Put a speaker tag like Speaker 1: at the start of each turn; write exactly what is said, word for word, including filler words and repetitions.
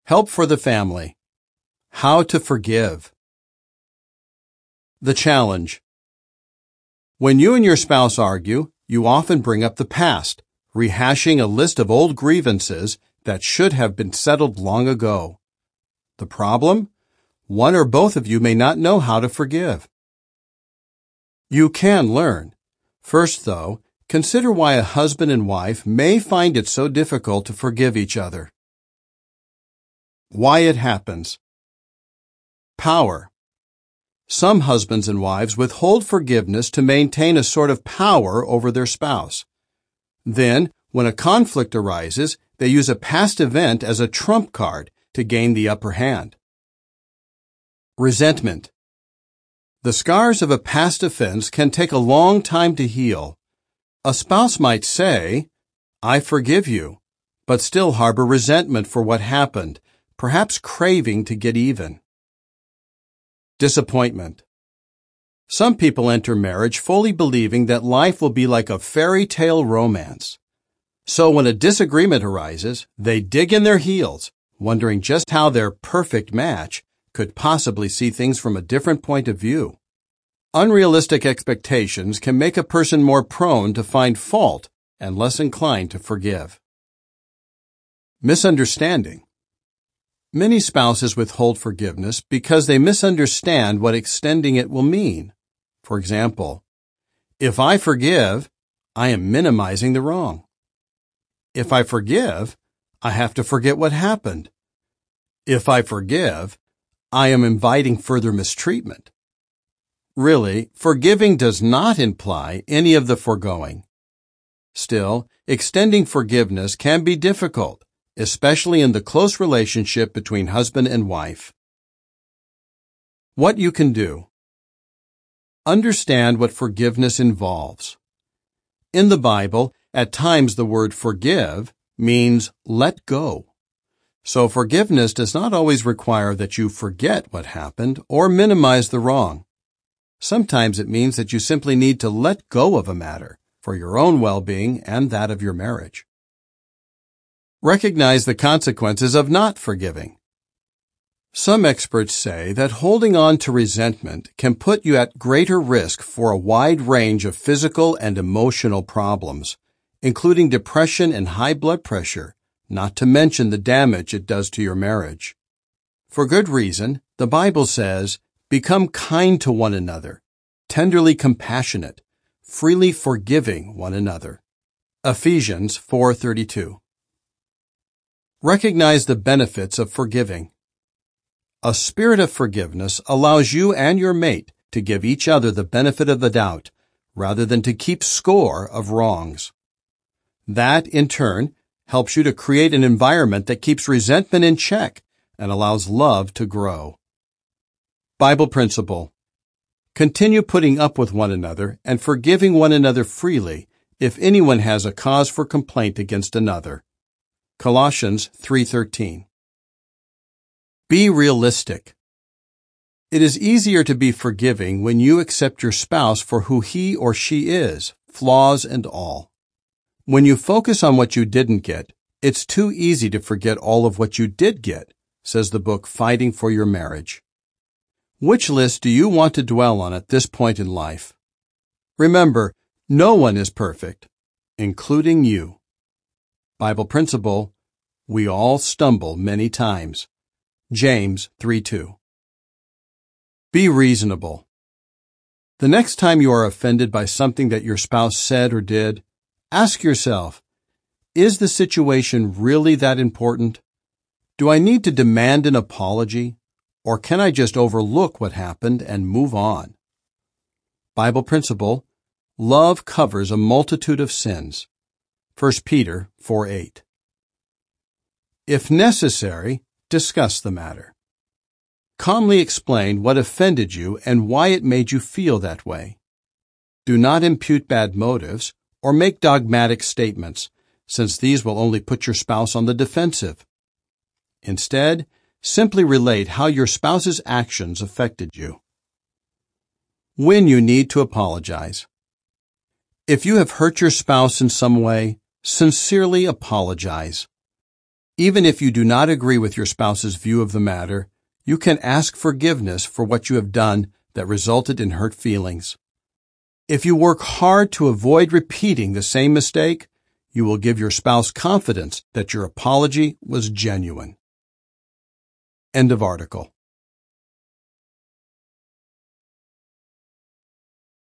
Speaker 1: Help for the family. How to forgive. The challenge. When you and your spouse argue, you often bring up the past, rehashing a list of old grievances that should have been settled long ago. The problem? One or both of you may not know how to forgive. You can learn. First, though, consider why a husband and wife may find it so difficult to forgive each other. Why it happens. Power. Some husbands and wives withhold forgiveness to maintain a sort of power over their spouse. Then, when a conflict arises, they use a past event as a trump card to gain the upper hand. Resentment. The scars of a past offense can take a long time to heal. A spouse might say, "I forgive you," but still harbor resentment for what happened, perhaps craving to get even. Disappointment. Some people enter marriage fully believing that life will be like a fairy tale romance. So when a disagreement arises, they dig in their heels, wondering just how their perfect match could possibly see things from a different point of view. Unrealistic expectations can make a person more prone to find fault and less inclined to forgive. Misunderstanding. Many spouses withhold forgiveness because they misunderstand what extending it will mean. For example, if I forgive, I am minimizing the wrong. If I forgive, I have to forget what happened. If I forgive, I am inviting further mistreatment. Really, forgiving does not imply any of the foregoing. Still, extending forgiveness can be difficult, especially in the close relationship between husband and wife. What you can do. Understand what forgiveness involves. In the Bible, at times the word forgive means let go. So forgiveness does not always require that you forget what happened or minimize the wrong. Sometimes it means that you simply need to let go of a matter for your own well-being and that of your marriage. Recognize the consequences of not forgiving. Some experts say that holding on to resentment can put you at greater risk for a wide range of physical and emotional problems, including depression and high blood pressure, not to mention the damage it does to your marriage. For good reason, the Bible says, "Become kind to one another, tenderly compassionate, freely forgiving one another." Ephesians four thirty-two. Recognize the benefits of forgiving. A spirit of forgiveness allows you and your mate to give each other the benefit of the doubt, rather than to keep score of wrongs. That, in turn, helps you to create an environment that keeps resentment in check and allows love to grow. Bible principle. Continue putting up with one another and forgiving one another freely if anyone has a cause for complaint against another. Colossians three thirteen. Be realistic. It is easier to be forgiving when you accept your spouse for who he or she is, flaws and all. When you focus on what you didn't get, it's too easy to forget all of what you did get, says the book Fighting for Your Marriage. Which list do you want to dwell on at this point in life? Remember, no one is perfect, including you. Bible principle, we all stumble many times. James three two. Be reasonable. The next time you are offended by something that your spouse said or did, ask yourself, is the situation really that important? Do I need to demand an apology? Or can I just overlook what happened and move on? Bible principle, love covers a multitude of sins. First Peter four eight. If necessary, discuss the matter. Calmly explain what offended you and why it made you feel that way. Do not impute bad motives or make dogmatic statements, since these will only put your spouse on the defensive. Instead, simply relate how your spouse's actions affected you. When you need to apologize. If you have hurt your spouse in some way, sincerely apologize. Even if you do not agree with your spouse's view of the matter, you can ask forgiveness for what you have done that resulted in hurt feelings. If you work hard to avoid repeating the same mistake, you will give your spouse confidence that your apology was genuine. End of article.